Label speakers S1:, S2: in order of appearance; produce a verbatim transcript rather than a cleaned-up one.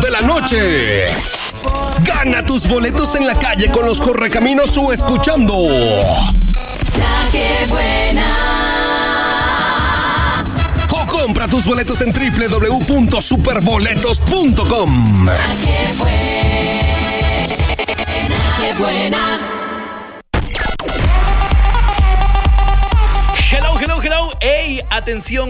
S1: de la noche. Gana tus boletos en la calle con los Correcaminos o escuchando
S2: La que buena.
S1: O compra tus boletos en doble u doble u doble u punto superboletos punto com.
S2: La que buena. Qué buena.
S3: Hello, hello, hello. Ey, atención.